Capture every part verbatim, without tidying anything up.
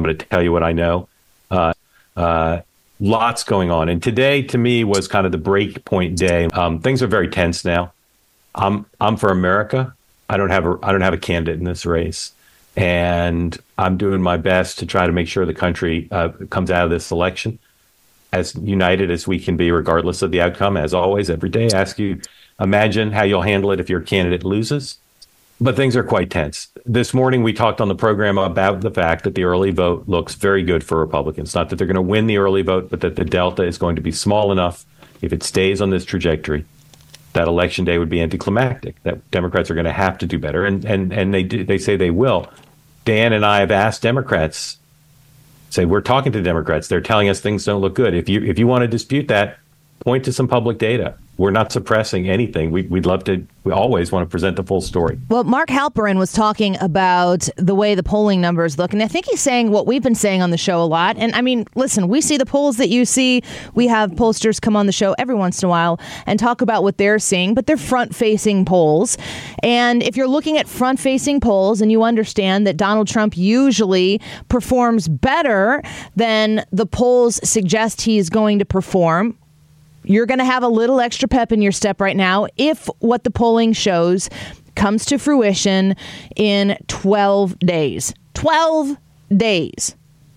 I'm going to tell you what I know. Uh, uh, lots going on. And today, to me, was kind of the break point day. Um, things are very tense now. I'm I'm for America. I don't have a I don't have a candidate in this race. And I'm doing my best to try to make sure the country uh, comes out of this election as united as we can be, regardless of the outcome. As always, every day, I ask you, imagine how you'll handle it if your candidate loses. But things are quite tense. This morning, we talked on the program about the fact that the early vote looks very good for Republicans. Not that they're going to win the early vote, but that the delta is going to be small enough, if it stays on this trajectory, that election day would be anticlimactic, that Democrats are going to have to do better. And and and they do, they say they will. Dan and I have asked Democrats, say, we're talking to Democrats. They're telling us things don't look good. If you if you want to dispute that, point to some public data. We're not suppressing anything. We, we'd love to. We always want to present the full story. Well, Mark Halperin was talking about the way the polling numbers look. And I think he's saying what we've been saying on the show a lot. And I mean, listen, we see the polls that you see. We have pollsters come on the show every once in a while and talk about what they're seeing. But they're front-facing polls. And if you're looking at front-facing polls and you understand that Donald Trump usually performs better than the polls suggest he's going to perform, you're going to have a little extra pep in your step right now if what the polling shows comes to fruition in twelve days. twelve days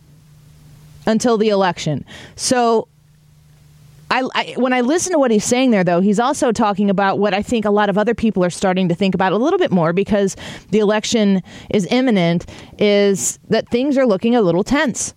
until the election. So I, I, when I listen to what he's saying there, though, he's also talking about what I think a lot of other people are starting to think about a little bit more because the election is imminent, is that things are looking a little tense.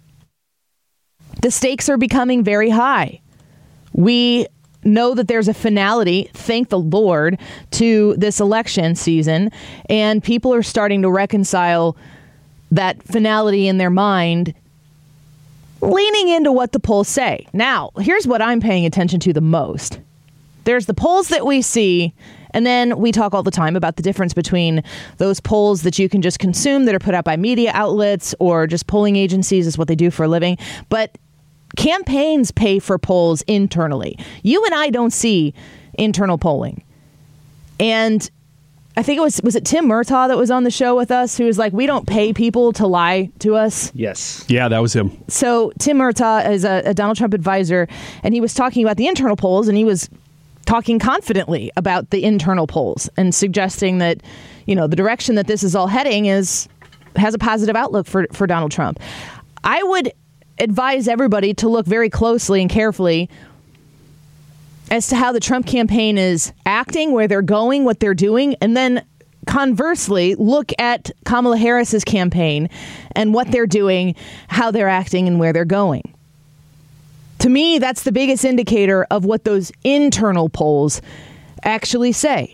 The stakes are becoming very high. We know that there's a finality, thank the Lord, to this election season, and people are starting to reconcile that finality in their mind, leaning into what the polls say. Now, here's what I'm paying attention to the most. There's the polls that we see, and then we talk all the time about the difference between those polls that you can just consume that are put out by media outlets or just polling agencies is what they do for a living. But campaigns pay for polls internally. You and I don't see internal polling. And I think it was, was it Tim Murtaugh that was on the show with us who was like, we don't pay people to lie to us? Yes. Yeah, that was him. So Tim Murtaugh is a, a Donald Trump advisor, and he was talking about the internal polls, and he was talking confidently about the internal polls and suggesting that, you know, the direction that this is all heading is has a positive outlook for, for Donald Trump. I would advise everybody to look very closely and carefully as to how the Trump campaign is acting, where they're going, what they're doing, and then conversely, look at Kamala Harris's campaign and what they're doing, how they're acting, and where they're going. To me, that's the biggest indicator of what those internal polls actually say.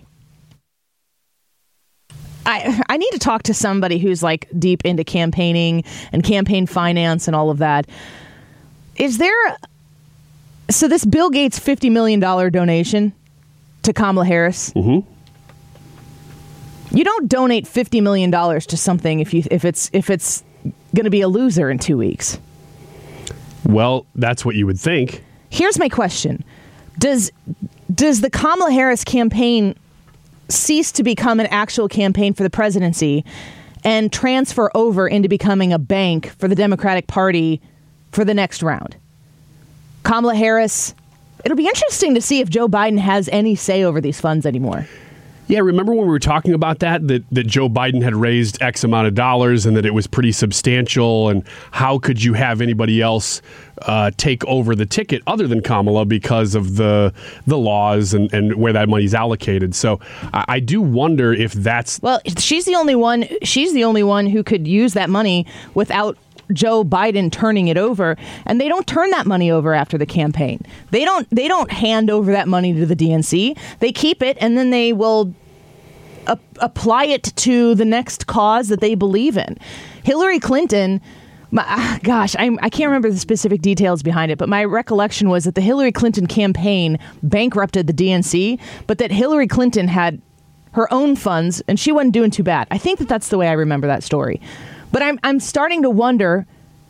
I, I need to talk to somebody who's like deep into campaigning and campaign finance and all of that. Is there... So this Bill Gates fifty million dollars donation to Kamala Harris, mm-hmm. You don't donate fifty million dollars to something if you if it's if it's going to be a loser in two weeks. Well, that's what you would think. Here's my question. Does does the Kamala Harris campaign cease to become an actual campaign for the presidency and transfer over into becoming a bank for the Democratic Party for the next round? Kamala Harris, it'll be interesting to see if Joe Biden has any say over these funds anymore. Yeah, remember when we were talking about that, that, that Joe Biden had raised X amount of dollars and that it was pretty substantial, and how could you have anybody else uh, take over the ticket other than Kamala because of the the laws and, and where that money's allocated? So I, I do wonder if that's... Well, she's the only one, she's the only one who could use that money without Joe Biden turning it over, and they don't turn that money over after the campaign. They don't they don't hand over that money to the D N C. They keep it, and then they will a- apply it to the next cause that they believe in. Hillary Clinton, my, gosh, I'm, I can't remember the specific details behind it, but my recollection was that the Hillary Clinton campaign bankrupted the D N C, but that Hillary Clinton had her own funds, and she wasn't doing too bad. I think that that's the way I remember that story. But I'm I'm starting to wonder.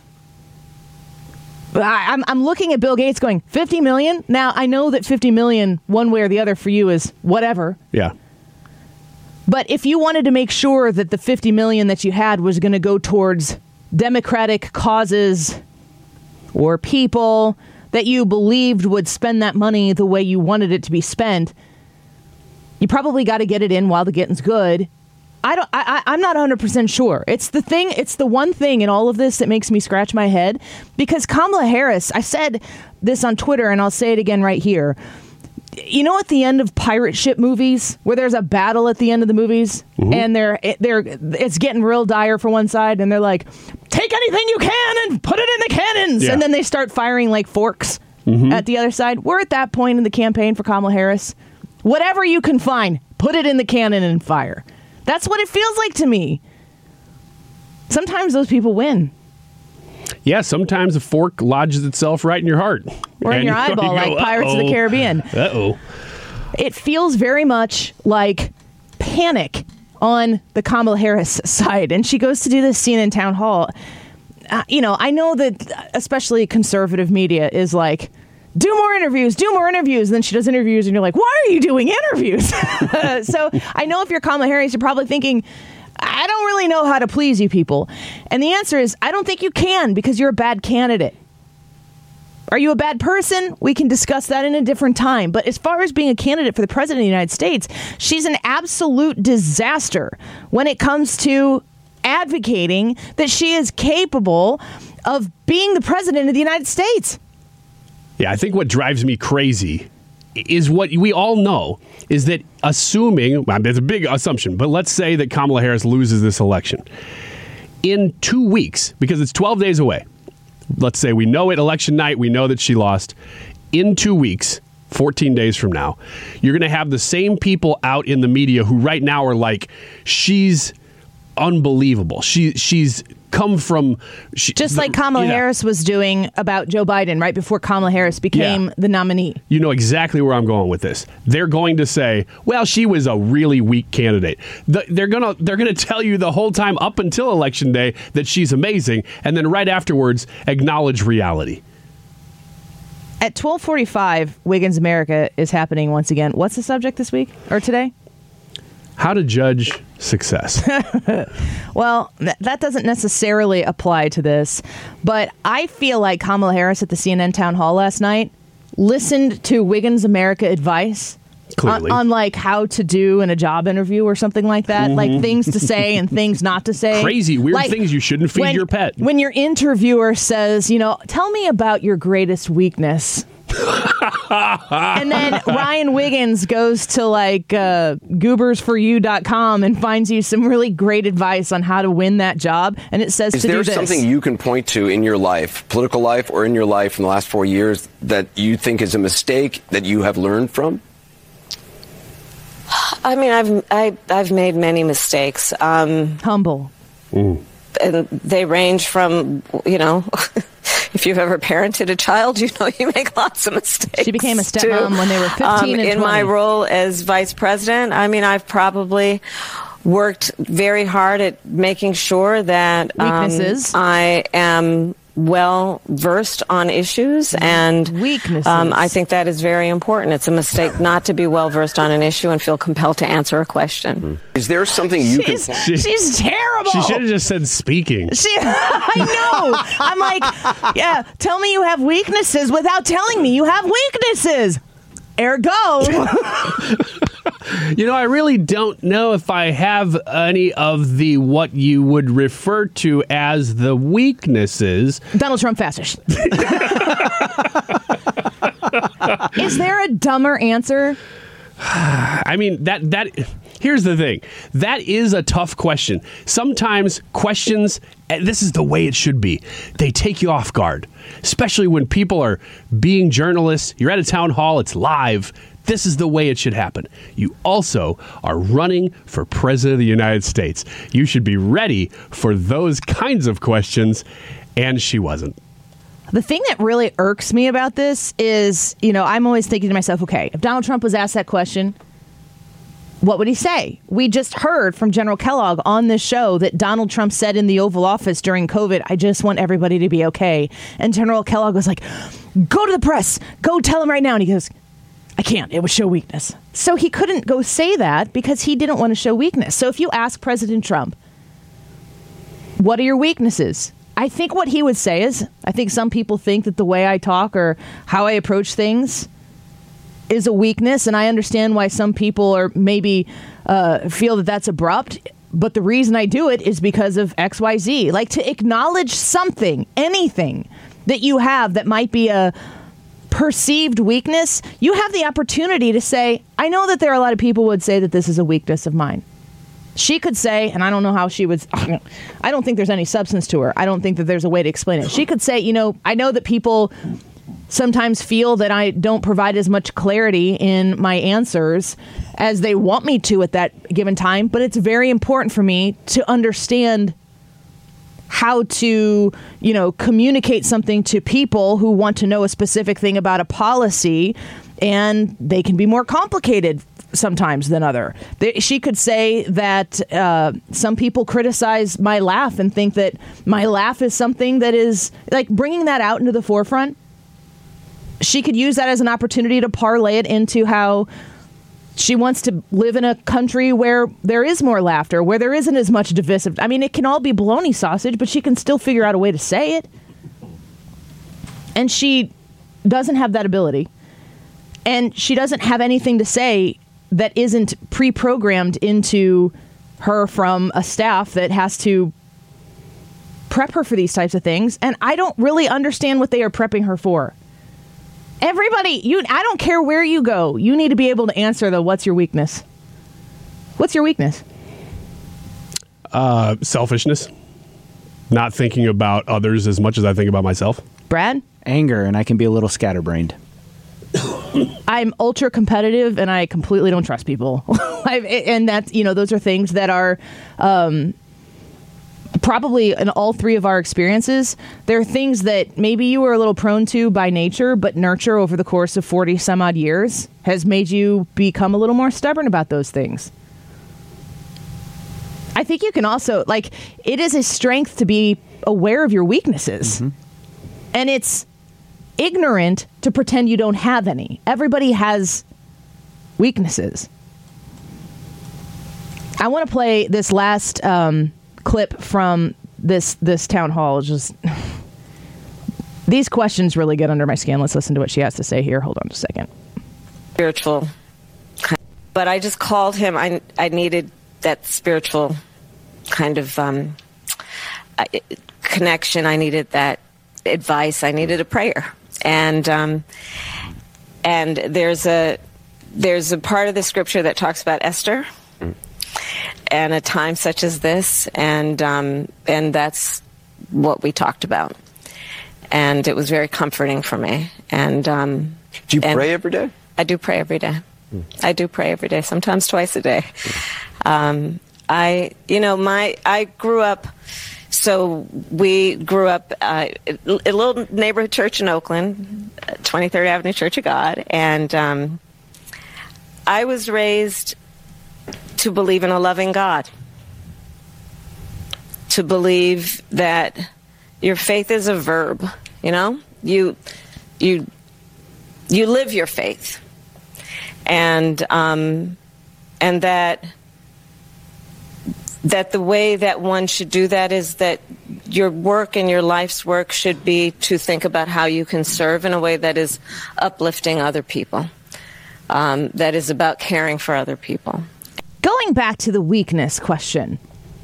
I, I'm I'm looking at Bill Gates going fifty million. Now I know that fifty million, one way or the other, for you is whatever. Yeah. But if you wanted to make sure that the fifty million that you had was going to go towards Democratic causes or people that you believed would spend that money the way you wanted it to be spent, you probably got to get it in while the getting's good. I don't. I, I'm not one hundred percent sure. It's the thing. It's the one thing in all of this that makes me scratch my head, because Kamala Harris. I said this on Twitter, and I'll say it again right here. You know, at the end of pirate ship movies, where there's a battle at the end of the movies, mm-hmm. and they're they're it's getting real dire for one side, and they're like, "Take anything you can and put it in the cannons," yeah. and then they start firing like forks mm-hmm. at the other side. We're at that point in the campaign for Kamala Harris. Whatever you can find, put it in the cannon and fire. That's what it feels like to me. Sometimes those people win. Yeah, sometimes a fork lodges itself right in your heart. Or in your you eyeball, go, like Pirates of the Caribbean. Uh-oh. It feels very much like panic on the Kamala Harris side. And she goes to do this C N N town hall. Uh, you know, I know that especially conservative media is like, do more interviews, do more interviews. And then she does interviews and you're like, why are you doing interviews? So I know if you're Kamala Harris, you're probably thinking, I don't really know how to please you people. And the answer is, I don't think you can, because you're a bad candidate. Are you a bad person? We can discuss that in a different time. But as far as being a candidate for the president of the United States, she's an absolute disaster when it comes to advocating that she is capable of being the president of the United States. Yeah, I think what drives me crazy is what we all know is that assuming, well, there's a big assumption, but let's say that Kamala Harris loses this election. In two weeks, because it's twelve days away, let's say we know it election night, we know that she lost. In two weeks, fourteen days from now, you're going to have the same people out in the media who right now are like, she's unbelievable. She She's come from... She, Just like Kamala you know, Harris was doing about Joe Biden right before Kamala Harris became yeah. the nominee. You know exactly where I'm going with this. They're going to say, well, she was a really weak candidate. The, they're going to they're going to tell you the whole time up until Election Day that she's amazing, and then right afterwards acknowledge reality. At twelve forty-five, Wiggins America is happening once again. What's the subject this week or today? How to judge success. Well, th- that doesn't necessarily apply to this, but I feel like Kamala Harris at the C N N town hall last night listened to Wiggins America advice on, on like how to do in a job interview or something like that, mm-hmm. like things to say and things not to say. Crazy, weird like, things you shouldn't feed when, your pet. When your interviewer says, you know, tell me about your greatest weakness. And then Ryan Wiggins goes to like uh, goobers for you dot com and finds you some really great advice on how to win that job. And it says Is to do there this. something you can point to in your life, political life or in your life in the last four years, that you think is a mistake that you have learned from? I mean, I've I, I've made many mistakes. Um, Humble. Mm. And they range from, you know, if you've ever parented a child, you know you make lots of mistakes. She became a stepmom too. when they were fifteen um, and in twenty. my role as vice president, I mean, I've probably worked very hard at making sure that um, Weaknesses. I am well versed on issues, and Weaknesses. Um, I think that is very important. It's a mistake not to be well versed on an issue and feel compelled to answer a question. Is there something you she's, can... she's, she's terrible. She should have just said speaking. She, I know. I'm like, yeah, tell me you have weaknesses without telling me you have weaknesses. Ergo. You know, I really don't know if I have any of the what you would refer to as the weaknesses. Donald Trump fastest. Is there a dumber answer? I mean, that that here's the thing. That is a tough question. Sometimes questions, and this is the way it should be, they take you off guard, especially when people are being journalists. You're at a town hall, it's live. This is the way it should happen. You also are running for president of the United States. You should be ready for those kinds of questions, and she wasn't. The thing that really irks me about this is, you know, I'm always thinking to myself, okay, if Donald Trump was asked that question, what would he say? We just heard from General Kellogg on this show that Donald Trump said in the Oval Office during COVID, I just want everybody to be okay. And General Kellogg was like, go to the press. Go tell him right now. And he goes, I can't. It would show weakness. So he couldn't go say that because he didn't want to show weakness. So if you ask President Trump, what are your weaknesses? I think what he would say is, I think some people think that the way I talk or how I approach things is a weakness, and I understand why some people are maybe uh, feel that that's abrupt. But the reason I do it is because of X Y Z. Like, to acknowledge something, anything that you have that might be a perceived weakness, you have the opportunity to say, I know that there are a lot of people who would say that this is a weakness of mine. She could say, and I don't know how she would, I don't think there's any substance to her. I don't think that there's a way to explain it. She could say, you know, I know that people sometimes feel that I don't provide as much clarity in my answers as they want me to at that given time, but it's very important for me to understand how to, you know, communicate something to people who want to know a specific thing about a policy, and they can be more complicated sometimes than other. She could say that uh, some people criticize my laugh and think that my laugh is something that is, like, bringing that out into the forefront. She could use that as an opportunity to parlay it into how she wants to live in a country where there is more laughter, where there isn't as much divisive. I mean, it can all be bologna sausage, but she can still figure out a way to say it. And she doesn't have that ability. And she doesn't have anything to say that isn't pre-programmed into her from a staff that has to prep her for these types of things. And I don't really understand what they are prepping her for. Everybody, you, I don't care where you go. You need to be able to answer the what's your weakness. What's your weakness? Uh, selfishness. Not thinking about others as much as I think about myself. Brad? Anger, and I can be a little scatterbrained. I'm ultra competitive, and I completely don't trust people. I've, and that's, you know, those are things that are um, probably in all three of our experiences. There are things that maybe you were a little prone to by nature, but nurture over the course of forty some odd years has made you become a little more stubborn about those things. I think you can also, like, it is a strength to be aware of your weaknesses. Mm-hmm. And it's ignorant to pretend you don't have any. Everybody has weaknesses. I want to play this last um, clip from this this town hall. Just these questions really get under my skin. Let's listen to what she has to say here. Hold on a second. Spiritual, but I just called him. I I needed that spiritual kind of um, connection. I needed that advice. I needed a prayer. And um, and there's a there's a part of the scripture that talks about Esther and a time such as this, and um, and that's what we talked about. And it was very comforting for me. And um, do you and pray every day? I do pray every day. Mm. I do pray every day. Sometimes twice a day. Mm. Um, I you know my I grew up. So we grew up uh, a little neighborhood church in Oakland, twenty-third Avenue Church of God, and um, I was raised to believe in a loving God, to believe that your faith is a verb. You know, you you you live your faith, and um, and that. that the way that one should do that is that your work and your life's work should be to think about how you can serve in a way that is uplifting other people, um, that is about caring for other people. Going back to the weakness question,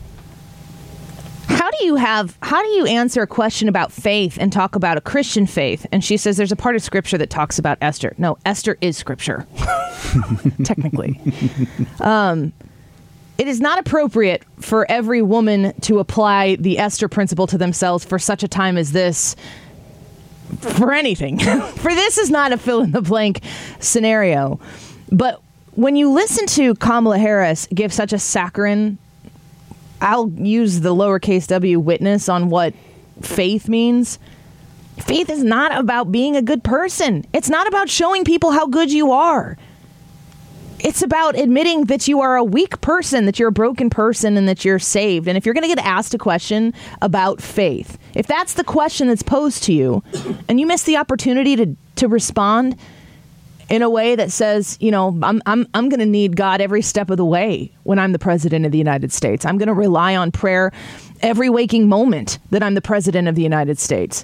how do you have, how do you answer a question about faith and talk about a Christian faith? And she says there's a part of scripture that talks about Esther. No, Esther is scripture, technically. Um, It is not appropriate for every woman to apply the Esther principle to themselves for such a time as this, for anything. For this is not a fill-in-the-blank scenario. But when you listen to Kamala Harris give such a saccharine, I'll use the lowercase w, witness on what faith means. Faith is not about being a good person. It's not about showing people how good you are. It's about admitting that you are a weak person, that you're a broken person, and that you're saved. And if you're going to get asked a question about faith, if that's the question that's posed to you, and you miss the opportunity to, to respond, in a way that says, you know, I'm I'm I'm going to need God every step of the way when I'm the president of the United States. I'm going to rely on prayer every waking moment that I'm the president of the United States.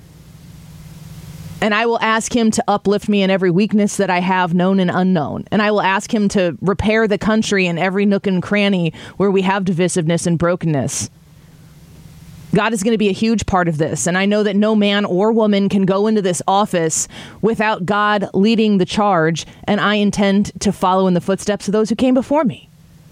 And I will ask him to uplift me in every weakness that I have, known and unknown. And I will ask him to repair the country in every nook and cranny where we have divisiveness and brokenness. God is going to be a huge part of this. And I know that no man or woman can go into this office without God leading the charge. And I intend to follow in the footsteps of those who came before me.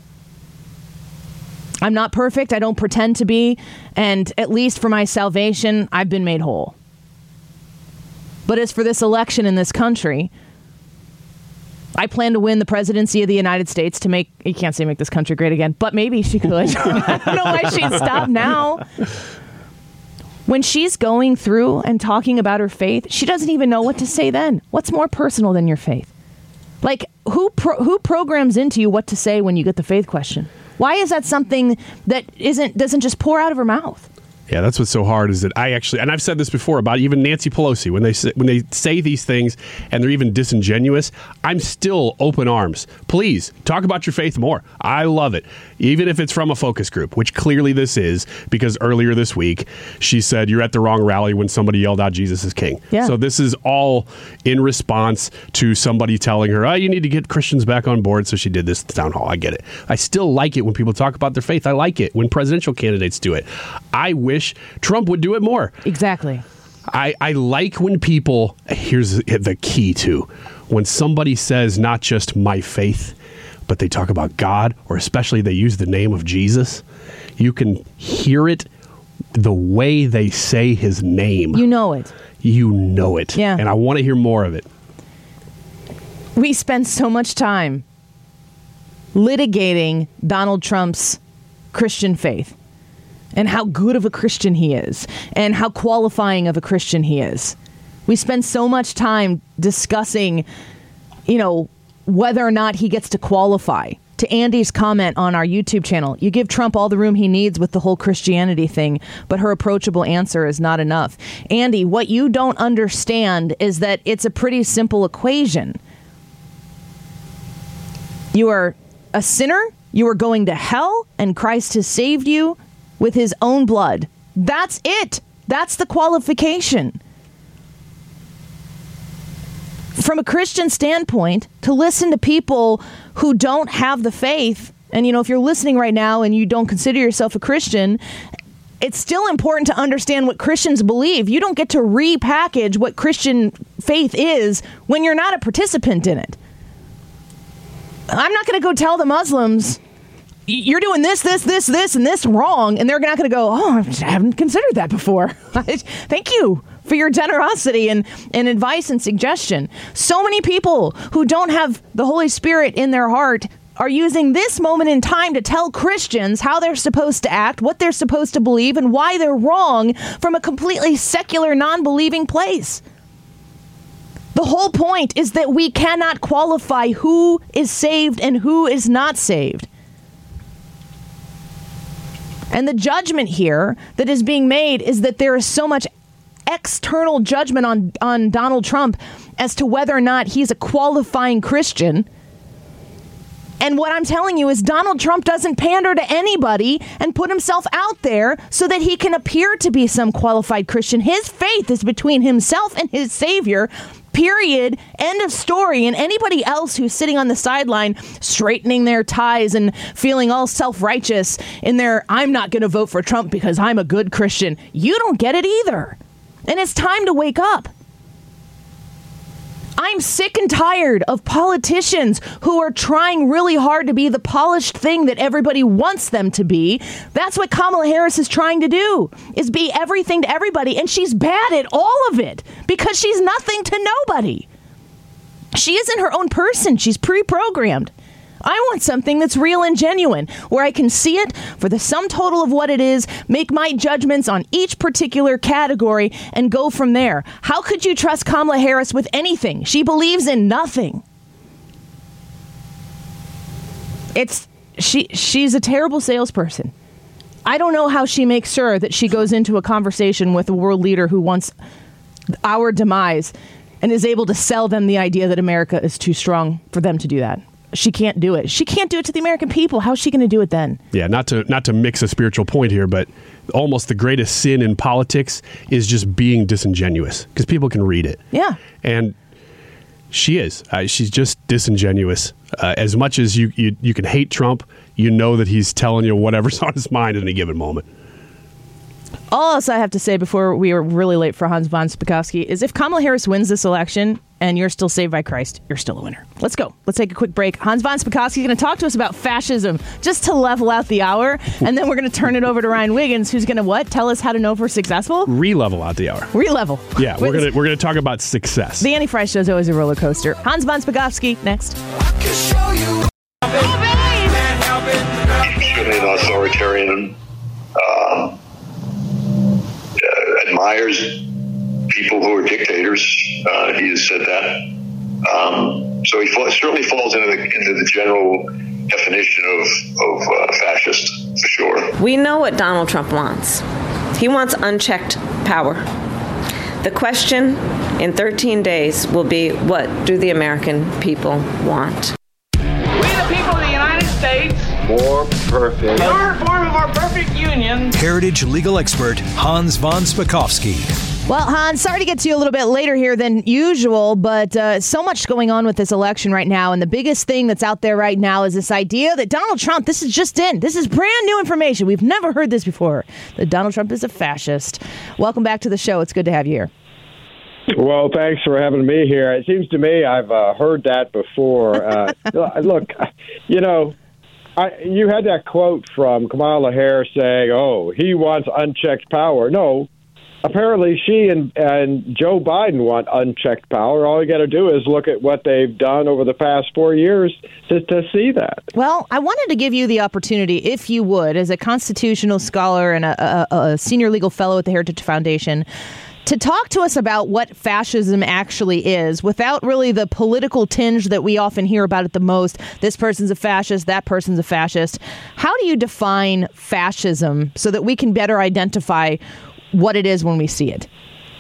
I'm not perfect. I don't pretend to be. And at least for my salvation, I've been made whole. But as for this election in this country, I plan to win the presidency of the United States to make, you can't say make this country great again, but maybe she could. I don't know why she'd stop now. When she's going through and talking about her faith, she doesn't even know what to say then. What's more personal than your faith? Like, who pro- who programs into you what to say when you get the faith question? Why is that something that isn't doesn't just pour out of her mouth? Yeah, that's what's so hard is that I actually, and I've said this before about even Nancy Pelosi, when they say, when they say these things and they're even disingenuous, I'm still open arms. Please, talk about your faith more. I love it. Even if it's from a focus group, which clearly this is, because earlier this week, she said, you're at the wrong rally when somebody yelled out Jesus is king. Yeah. So this is all in response to somebody telling her, oh, you need to get Christians back on board, so she did this town hall. I get it. I still like it when people talk about their faith. I like it when presidential candidates do it. I wish Trump would do it more. Exactly. I, I like when people, here's the key too, when somebody says not just my faith, but they talk about God, or especially they use the name of Jesus, you can hear it the way they say his name. You know it. You know it. Yeah. And I want to hear more of it. We spend so much time litigating Donald Trump's Christian faith and how good of a Christian he is and how qualifying of a Christian he is. We spend so much time discussing, you know, whether or not he gets to qualify. To Andy's comment on our YouTube channel, you give Trump all the room he needs with the whole Christianity thing, but her approachable answer is not enough. Andy, what you don't understand is that it's a pretty simple equation. You are a sinner, you are going to hell, and Christ has saved you with his own blood. That's it. That's the qualification. From a Christian standpoint, to listen to people who don't have the faith, and you know, if you're listening right now and you don't consider yourself a Christian, it's still important to understand what Christians believe. You don't get to repackage what Christian faith is when you're not a participant in it. I'm not going to go tell the Muslims, you're doing this, this, this, this, and this wrong, and they're not going to go, oh, I haven't considered that before. Thank you for your generosity and, and advice and suggestion. So many people who don't have the Holy Spirit in their heart are using this moment in time to tell Christians how they're supposed to act, what they're supposed to believe, and why they're wrong from a completely secular, non-believing place. The whole point is that we cannot qualify who is saved and who is not saved. And the judgment here that is being made is that there is so much external judgment on, on Donald Trump as to whether or not he's a qualifying Christian. And what I'm telling you is Donald Trump doesn't pander to anybody and put himself out there so that he can appear to be some qualified Christian. His faith is between himself and his Savior. Period. End of story. And anybody else who's sitting on the sideline straightening their ties and feeling all self-righteous in their, I'm not going to vote for Trump because I'm a good Christian. You don't get it either. And it's time to wake up. I'm sick and tired of politicians who are trying really hard to be the polished thing that everybody wants them to be. That's what Kamala Harris is trying to do, is be everything to everybody. And she's bad at all of it because she's nothing to nobody. She isn't her own person. She's pre-programmed. I want something that's real and genuine, where I can see it for the sum total of what it is, make my judgments on each particular category, and go from there. How could you trust Kamala Harris with anything? She believes in nothing. It's she. She's a terrible salesperson. I don't know how she makes sure that she goes into a conversation with a world leader who wants our demise and is able to sell them the idea that America is too strong for them to do that. She can't do it. She can't do it to the American people. How's she going to do it then? Yeah, not to not to mix a spiritual point here, but almost the greatest sin in politics is just being disingenuous because people can read it. Yeah. And she is. Uh, she's just disingenuous. Uh, as much as you, you you can hate Trump, you know that he's telling you whatever's on his mind at any given moment. All else I have to say before we are really late for Hans von Spakovsky is if Kamala Harris wins this election and you're still saved by Christ, you're still a winner. Let's go. Let's take a quick break. Hans von Spakovsky is going to talk to us about fascism just to level out the hour. And then we're going to turn it over to Ryan Wiggins, who's going to what? Tell us how to know if we're successful? Re-level out the hour. Re-level. Yeah, we're going to we're gonna talk about success. The Anti-Fry Show is always a roller coaster. Hans von Spakovsky, next. I can show you. He's certainly an authoritarian. Um, uh, admires people who are dictators. Uh, he has said that. Um, so he fall, certainly falls into the, into the general definition of, of uh, fascist, for sure. We know what Donald Trump wants. He wants unchecked power. The question in thirteen days will be, what do the American people want? We the people of the United States. More perfect. In our form of our perfect union. Heritage legal expert Hans von Spakovsky. Well, Hans, sorry to get to you a little bit later here than usual, but uh, so much going on with this election right now. And the biggest thing that's out there right now is this idea that Donald Trump, this is just in. This is brand new information. We've never heard this before, that Donald Trump is a fascist. Welcome back to the show. It's good to have you here. Well, thanks for having me here. It seems to me I've uh, heard that before. Uh, look, you know, I, you had that quote from Kamala Harris saying, oh, he wants unchecked power. No, apparently she and, and Joe Biden want unchecked power. All you got to do is look at what they've done over the past four years to, to see that. Well, I wanted to give you the opportunity, if you would, as a constitutional scholar and a, a, a senior legal fellow at the Heritage Foundation, to talk to us about what fascism actually is without really the political tinge that we often hear about it the most. This person's a fascist, that person's a fascist. How do you define fascism so that we can better identify what it is when we see it?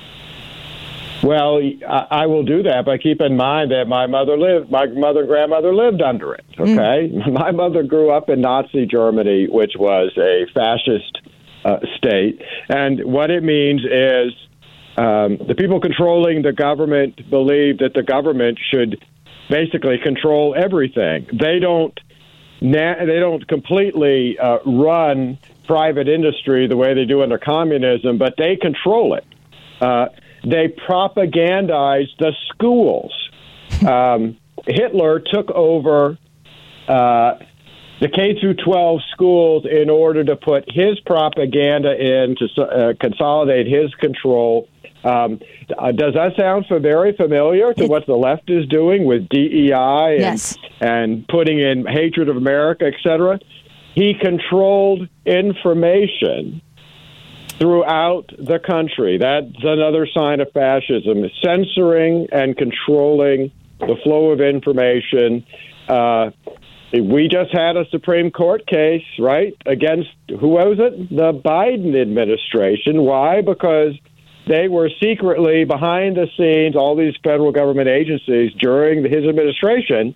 Well, I will do that, but keep in mind that my mother lived, my mother and grandmother lived under it, okay? Mm. My mother grew up in Nazi Germany, which was a fascist uh, state. And what it means is Um, the people controlling the government believe that the government should basically control everything. They don't na- they don't completely uh, run private industry the way they do under communism, but they control it. Uh, they propagandize the schools. Um, Hitler took over uh, the K through twelve schools in order to put his propaganda in to uh, consolidate his control. Um, uh, does that sound so very familiar to what the left is doing with D E I and, yes. and putting in hatred of America, et cetera? He controlled information throughout the country. That's another sign of fascism, censoring and controlling the flow of information. Uh, we just had a Supreme Court case, right, against, who was it? The Biden administration. Why? Because they were secretly behind the scenes, all these federal government agencies during his administration,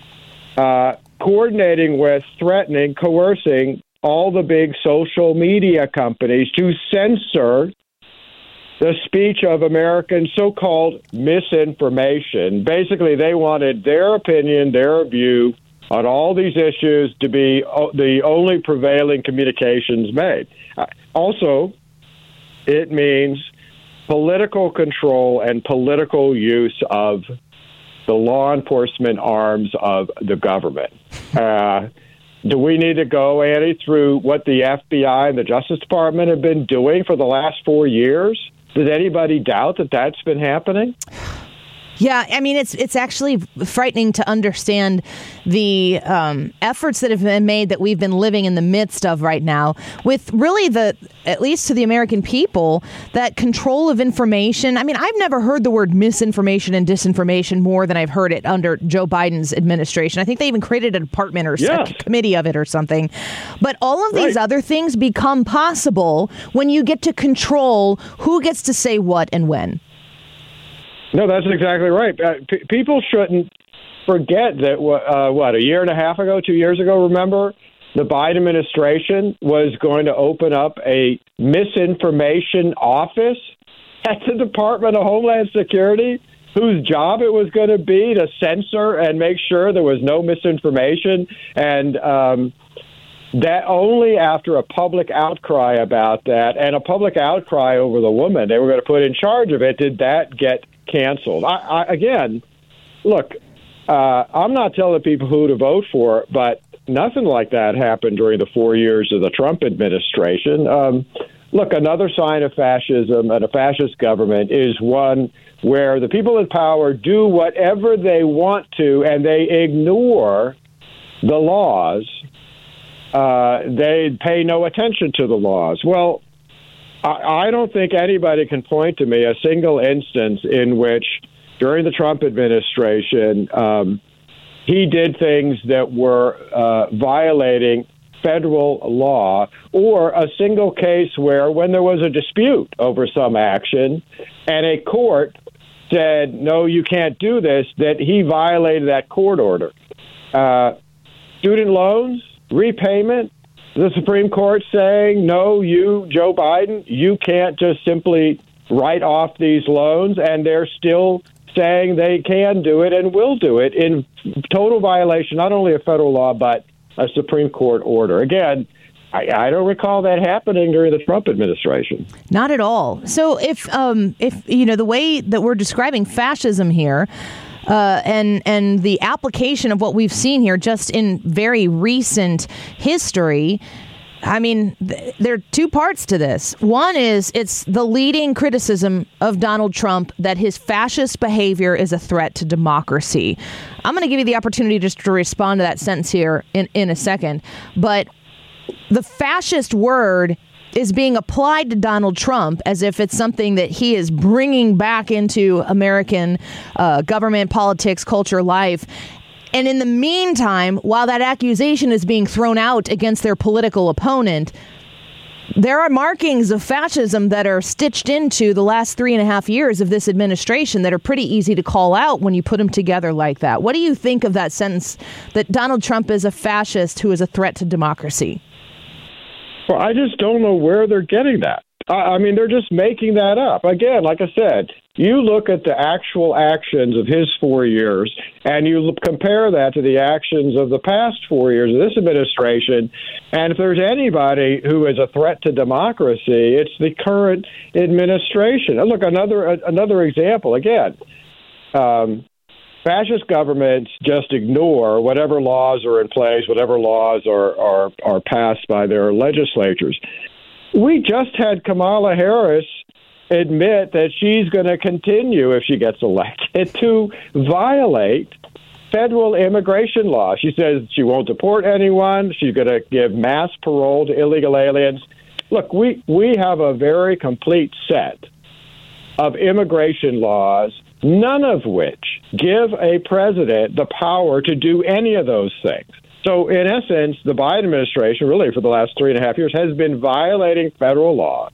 uh, coordinating with, threatening, coercing all the big social media companies to censor the speech of American so-called misinformation. Basically, they wanted their opinion, their view on all these issues to be the only prevailing communications made. Uh, also, it means political control and political use of the law enforcement arms of the government. Uh, do we need to go, Annie, through what the F B I and the Justice Department have been doing for the last four years? Does anybody doubt that that's been happening? Yeah, I mean, it's it's actually frightening to understand the um, efforts that have been made that we've been living in the midst of right now with really the, at least to the American people, that control of information. I mean, I've never heard the word misinformation and disinformation more than I've heard it under Joe Biden's administration. I think they even created a department or yes. a committee of it or something. But all of these right. other things become possible when you get to control who gets to say what and when. No, that's exactly right. Uh, p- people shouldn't forget that, uh, what, a year and a half ago, two years ago, remember, the Biden administration was going to open up a misinformation office at the Department of Homeland Security, whose job it was going to be to censor and make sure there was no misinformation. And um, that only after a public outcry about that and a public outcry over the woman they were going to put in charge of it did that get canceled. I, I, again, look, uh, I'm not telling people who to vote for, but nothing like that happened during the four years of the Trump administration. Um, look, another sign of fascism and a fascist government is one where the people in power do whatever they want to and they ignore the laws. Uh, they pay no attention to the laws. Well, I, I don't think anybody can point to me a single instance in which during the Trump administration um, he did things that were uh, violating federal law, or a single case where when there was a dispute over some action and a court said, no, you can't do this, that he violated that court order. Uh, student loans, repayment, the Supreme Court saying, no, you, Joe Biden, you can't just simply write off these loans, and they're still saying they can do it and will do it in total violation, not only of federal law, but a Supreme Court order. Again, I, I don't recall that happening during the Trump administration. Not at all. So if, um, if you know, the way that we're describing fascism here, Uh, and and the application of what we've seen here just in very recent history, I mean, th- there are two parts to this. One is it's the leading criticism of Donald Trump that his fascist behavior is a threat to democracy. I'm going to give you the opportunity just to respond to that sentence here in, in a second. But the fascist word is being applied to Donald Trump as if it's something that he is bringing back into American uh, government, politics, culture, life. And in the meantime, while that accusation is being thrown out against their political opponent, there are markings of fascism that are stitched into the last three and a half years of this administration that are pretty easy to call out when you put them together like that. What do you think of that sentence that Donald Trump is a fascist who is a threat to democracy? Well, I just don't know where they're getting that. I mean, they're just making that up. Again, like I said, you look at the actual actions of his four years and you look, compare that to the actions of the past four years of this administration. And if there's anybody who is a threat to democracy, it's the current administration. And look, another another example, again, um, fascist governments just ignore whatever laws are in place, whatever laws are, are, are passed by their legislatures. We just had Kamala Harris admit that she's going to continue, if she gets elected, to violate federal immigration law. She says she won't deport anyone. She's going to give mass parole to illegal aliens. Look, we, we have a very complete set of immigration laws, none of which give a president the power to do any of those things. So, in essence, the Biden administration, really for the last three and a half years, has been violating federal law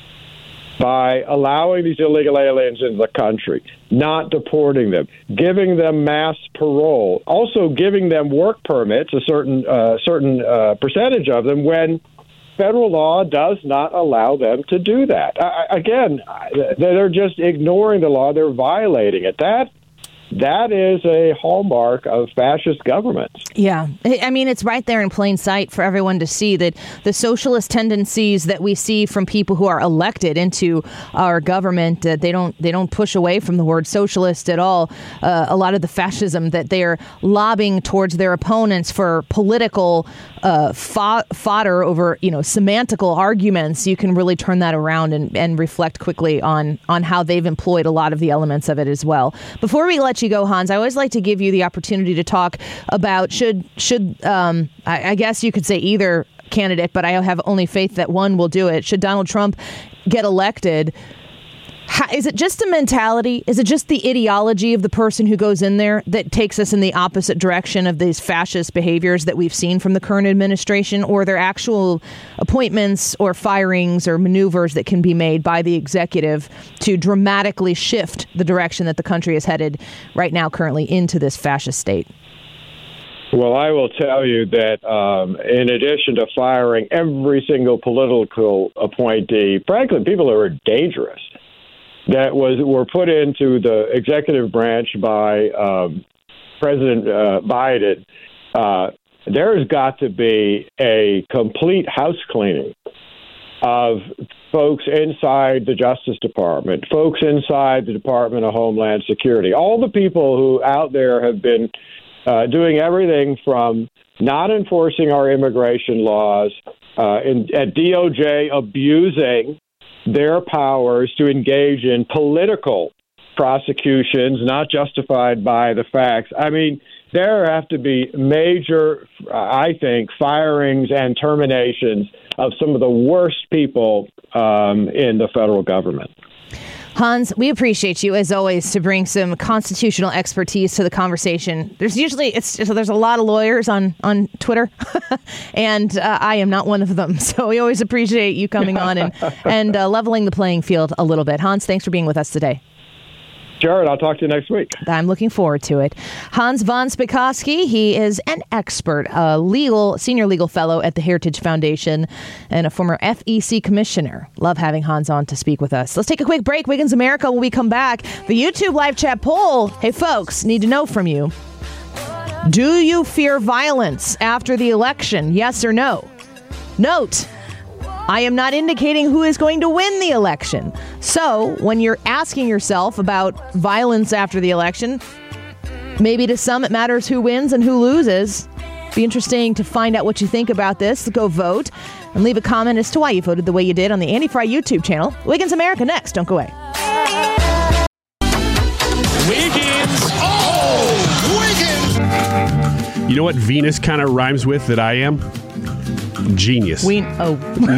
by allowing these illegal aliens into the country, not deporting them, giving them mass parole, also giving them work permits, a certain uh, certain uh, percentage of them, when federal law does not allow them to do that. I, again, they're just ignoring the law. They're violating it. That That is a hallmark of fascist governments. Yeah. I mean, it's right there in plain sight for everyone to see that the socialist tendencies that we see from people who are elected into our government, uh, they don't they don't push away from the word socialist at all. Uh, a lot of the fascism that they're lobbying towards their opponents for political uh, fo- fodder over, you know, semantical arguments, you can really turn that around and, and reflect quickly on, on how they've employed a lot of the elements of it as well. Before we let you go, Hans, I always like to give you the opportunity to talk about should should um, I, I guess you could say either candidate, but I have only faith that one will do it. Should Donald Trump get elected, How, is it just the mentality? Is it just the ideology of the person who goes in there that takes us in the opposite direction of these fascist behaviors that we've seen from the current administration? Or are there actual appointments or firings or maneuvers that can be made by the executive to dramatically shift the direction that the country is headed right now, currently, into this fascist state? Well, I will tell you that um, in addition to firing every single political appointee, frankly, people who are dangerous, that was were put into the executive branch by um, President uh, Biden, uh, there's got to be a complete house cleaning of folks inside the Justice Department, folks inside the Department of Homeland Security, all the people who out there have been uh, doing everything from not enforcing our immigration laws, uh, in, at D O J abusing their powers to engage in political prosecutions not justified by the facts. I mean, there have to be major, I think, firings and terminations of some of the worst people um, in the federal government. Hans, we appreciate you, as always, to bring some constitutional expertise to the conversation. There's usually, it's so there's a lot of lawyers on, on Twitter, and uh, I am not one of them. So we always appreciate you coming on and, and uh, leveling the playing field a little bit. Hans, thanks for being with us today. Jared, I'll talk to you next week. I'm looking forward to it. Hans von Spakovsky, he is an expert, a legal, senior legal fellow at the Heritage Foundation and a former F E C commissioner. Love having Hans on to speak with us. Let's take a quick break. Wiggins America, when we come back, the YouTube live chat poll. Hey, folks, need to know from you. Do you fear violence after the election? Yes or no? Note, I am not indicating who is going to win the election. So when you're asking yourself about violence after the election, maybe to some it matters who wins and who loses. Be interesting to find out what you think about this. Go vote and leave a comment as to why you voted the way you did on the Andy Fry YouTube channel. Wiggins America next. Don't go away. Wiggins. Oh, Wiggins. You know what Venus kind of rhymes with that I am? Genius. We oh.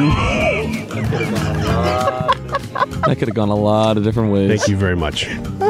That could have gone a lot of different ways. Thank you very much.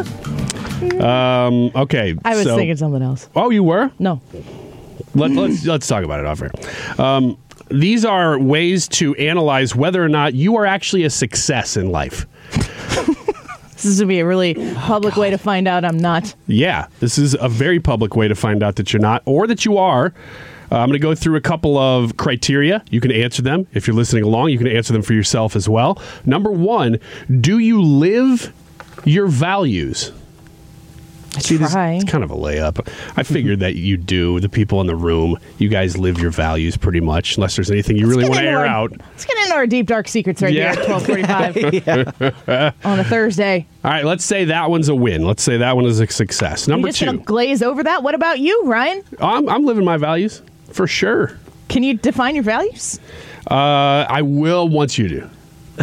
Um, okay. I was so, thinking something else. Oh, you were? No. Let, let's let's talk about it off air. Um, these are ways to analyze whether or not you are actually a success in life. This is going to be a really public oh, way to find out I'm not. Yeah, this is a very public way to find out that you're not, or that you are. Uh, I'm going to go through a couple of criteria. You can answer them. If you're listening along, you can answer them for yourself as well. Number one, do you live your values? I See, this, it's kind of a layup. I figured that you do. The people in the room, you guys live your values pretty much, unless there's anything you let's really want to air our, out. Let's get into our deep, dark secrets right yeah. here at twelve forty-five on a Thursday. All right, let's say that one's a win. Let's say that one is a success. Number Are you just two. Gonna glaze over that? What about you, Ryan? I'm, I'm living my values, for sure. Can you define your values? Uh, I will once you do.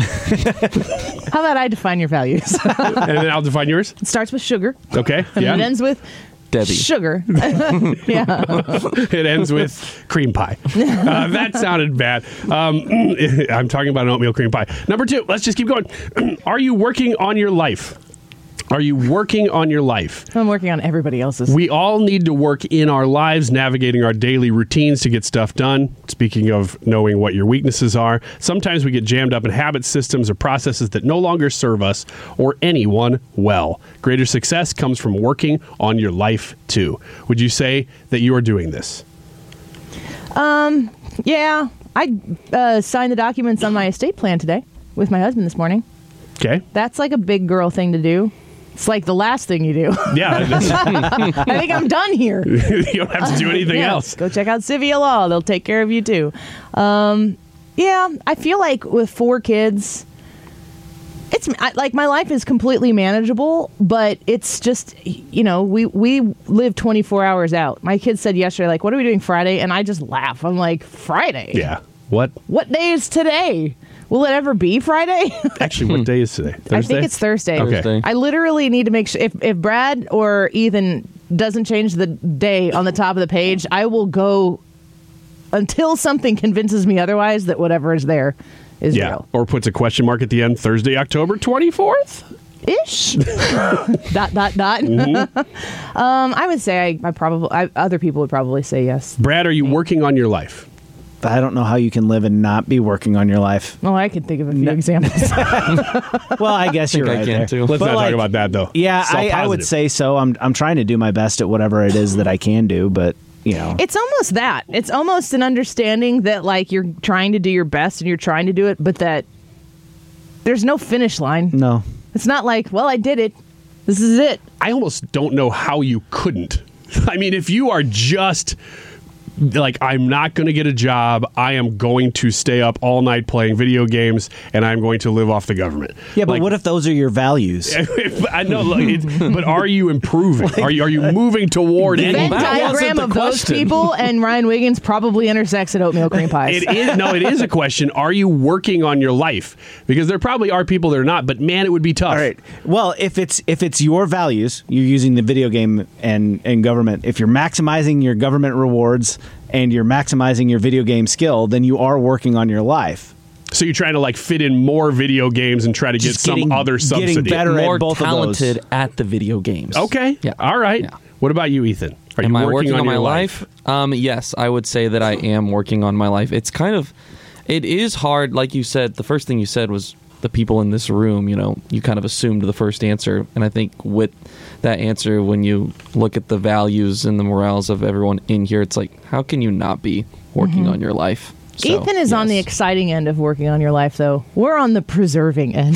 How about I define your values? And then I'll define yours? It starts with sugar. Okay. And yeah. it ends with Debbie. Sugar. Yeah. It ends with cream pie. Uh, that sounded bad. Um, I'm talking about an oatmeal cream pie. Number two, let's just keep going. Are you working on your life? Are you working on your life? I'm working on everybody else's. We all need to work in our lives, navigating our daily routines to get stuff done. Speaking of knowing what your weaknesses are, sometimes we get jammed up in habit systems or processes that no longer serve us or anyone well. Greater success comes from working on your life, too. Would you say that you are doing this? Um, yeah. I uh, signed the documents on my estate plan today with my husband this morning. Okay. That's like a big girl thing to do. It's like the last thing you do. Yeah. I think I'm done here. You don't have to do anything uh, yeah. else. Go check out Civia Law. They'll take care of you, too. Um, yeah, I feel like with four kids, it's I, like my life is completely manageable, but it's just, you know, we, we live twenty-four hours out. My kids said yesterday, like, what are we doing Friday? And I just laugh. I'm like, Friday? Yeah. What? What day is today? Will it ever be Friday? Actually, what day is today? Thursday? I think it's Thursday. Okay. Thursday. I literally need to make sure, if, if Brad or Ethan doesn't change the day on the top of the page, I will go until something convinces me otherwise that whatever is there is yeah. real. Or puts a question mark at the end, Thursday, October twenty-fourth? Ish. dot dot dot. Mm-hmm. um, I would say I, I probably I, other people would probably say yes. Brad, are you working on your life? I don't know how you can live and not be working on your life. Well, I can think of a few examples. Well, I guess I think you're I right can there. too. Let's But not like, talk about that, though. Yeah, It's all I, I would positive. say so. I'm I'm trying to do my best at whatever it is that I can do, but you know, It's almost that. It's almost an understanding that like you're trying to do your best and you're trying to do it, but that there's no finish line. no. It's not like, well, I did it. This is it. I almost don't know how you couldn't. I mean, if you are just like, I'm not going to get a job, I am going to stay up all night playing video games, and I'm going to live off the government. Yeah, but Like, what if those are your values? I know, like, it's, but are you improving? Are you are you moving toward The any? Venn diagram the of those question. people and Ryan Wiggins probably intersects at oatmeal cream pies. It is no, it is a question. Are you working on your life? Because there probably are people that are not, but man, it would be tough. All right. Well, if it's if it's your values, you're using the video game and, and government. If you're maximizing your government rewards and you're maximizing your video game skill, then you are working on your life. So you're trying to like fit in more video games and try to get Just getting- some other subsidy. getting better More at both talented of those. at the video games. Okay. Yeah. All right. Yeah. What about you, Ethan? Are Am you I working, working on, on, my your life? Um, yes, I would say that I am working on my life. It's kind of, it is hard. Like you said, the first thing you said was the people in this room. You know, you kind of assumed the first answer, and I think with that answer, when you look at the values and the morals of everyone in here, it's like, how can you not be working on your life? So, Ethan is on the yes. exciting end of working on your life, though. We're on the preserving end.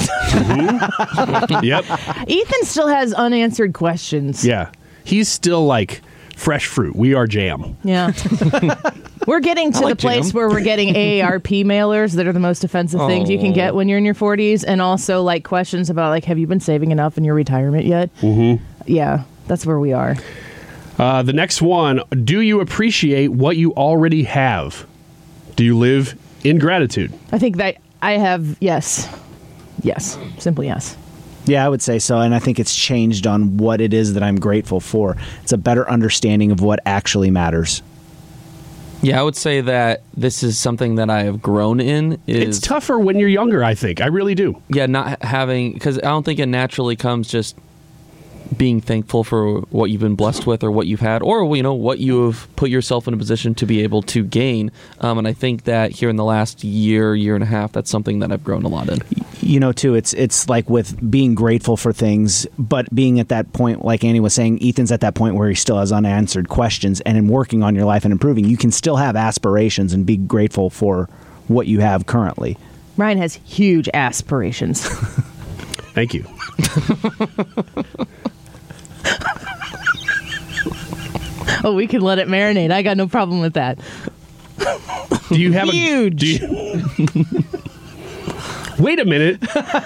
Yep. Ethan still has unanswered questions. Yeah. He's still like fresh fruit. We are jam. Yeah. We're getting to I like the place jam. where we're getting A A R P mailers that are the most offensive things you can Oh. get when you're in your forties, and also like questions about like, have you been saving enough in your retirement yet? Mm-hmm. Yeah, that's where we are. Uh, the next one, do you appreciate what you already have? Do you live in gratitude? I think that I have, yes. Yes. Simply yes. Yeah, I would say so, and I think it's changed on what it is that I'm grateful for. It's a better understanding of what actually matters. Yeah, I would say that this is something that I have grown in. Is, It's tougher when you're younger, I think. I really do. Yeah, not having, because I don't think it naturally comes just being thankful for what you've been blessed with or what you've had, or you know what you have put yourself in a position to be able to gain. Um, and I think that here in the last year, year and a half, that's something that I've grown a lot in. You know, too, it's it's like with being grateful for things, but being at that point, like Annie was saying, Ethan's at that point where he still has unanswered questions, and in working on your life and improving, you can still have aspirations and be grateful for what you have currently. Ryan has huge aspirations. Thank you. Oh, we can let it marinate. I got no problem with that. Do you have Huge. a... Do you, wait a minute.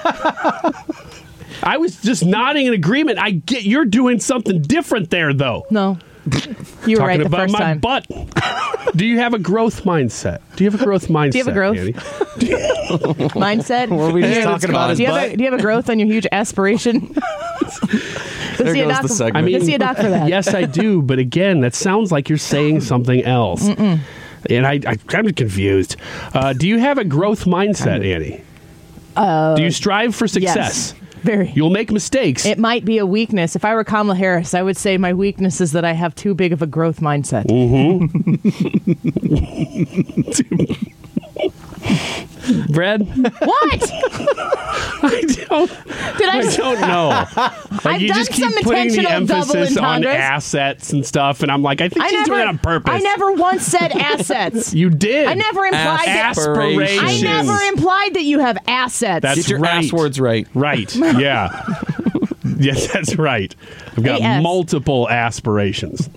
I was just nodding in agreement. I get you're doing something different there, though. No. You were Talking right the about first my time. butt. Do you have a growth mindset? Do you have a growth mindset? Do you have a growth? Annie? Mindset? Were we just Yeah, talking it's about gone. his Do you, have butt? a, do you have a growth on your huge aspiration? There see a goes doc- the segment. I mean, Let's see a doc for that. Yes, I do. But again, that sounds like you're saying something else. Mm-mm. And I, I, I'm confused. Uh, do you have a growth mindset, Annie? Uh, do you strive for success? Yes. Very. You'll make mistakes. It might be a weakness. If I were Kamala Harris, I would say my weakness is that I have too big of a growth mindset. Brad? What? I don't. Did I? I don't know. Like, I've you done just keep some putting the intentional double emphasis on entendres. assets and stuff, and I'm like, I think I she's never, doing it on purpose. I never once said assets. You did. I never implied that. Aspirations. I never implied that you have assets. That's Get your right. ass words right. Right. Yeah. Yes, that's right. I've got A S. multiple aspirations.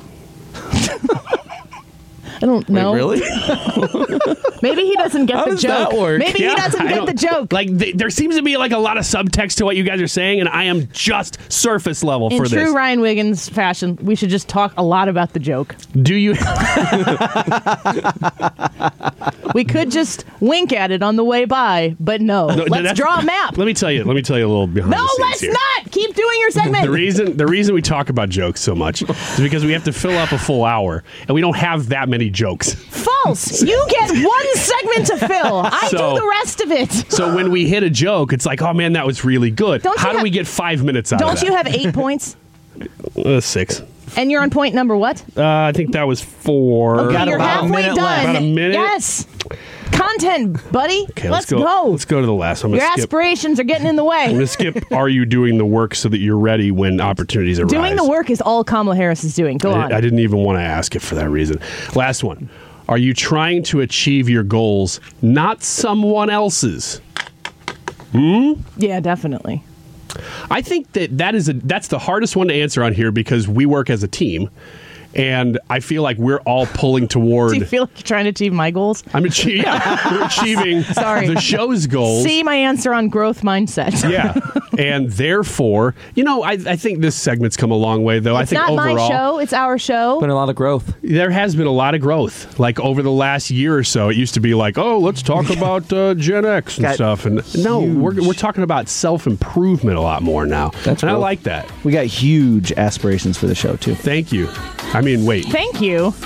I don't know. Wait, really? Maybe he doesn't get How the does joke. that work? Maybe Yeah, he doesn't I get don't- the joke. Like, th- there seems to be like a lot of subtext to what you guys are saying, and I am just surface level In for true this. Ryan Wiggins fashion, we should just talk a lot about the joke. Do you We could just wink at it on the way by, but no. No, let's that's- draw a map. Let me tell you. Let me tell you a little behind No, the scenes let's here. not. Keep doing your segment. The reason the reason we talk about jokes so much is because we have to fill up a full hour, and we don't have that many jokes. False. You get one segment to fill. I So- do the rest of it. So when we hit a joke, it's like, oh man, that was really good. Don't How you do have- we get five minutes out Don't of that? you have eight points? Uh, six. And you're on point number what? Uh, I think that was four. Okay, you're halfway done. About a minute. Yes. Content, buddy. Okay, let's, let's go. Let's go to the last one. I'm Your gonna skip. aspirations are getting in the I'm way. going to skip. Are you doing the work so that you're ready when opportunities arise? Doing the work is all Kamala Harris is doing. Go on. I, I didn't even want to ask it for that reason. Last one. Are you trying to achieve your goals, not someone else's? Hmm? Yeah, definitely. I think that that is a that's the hardest one to answer on here because we work as a team, and I feel like we're all pulling toward. Do you feel like you're trying to achieve my goals? I'm achieving. Yeah, we're achieving Sorry. the show's goals. See my answer on growth mindset. Yeah, and therefore, you know, I, I think this segment's come a long way. Though It's I think not overall, my show. It's our show. Been a lot of growth. there has been a lot of growth. Like over the last year or so, it used to be like, oh, let's talk about uh, Gen X and Got stuff. And no, we're, we're talking about self improvement a lot more now. That's and I growth. like that. We got huge aspirations for the show too. Thank you. I mean, wait. Thank you.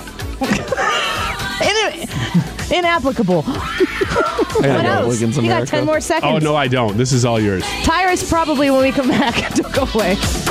In- inapplicable. I What gotta go. else? Wiggins, You got America. ten more seconds. Oh no, I don't. This is all yours. Tyrus probably when we come back. Don't go away.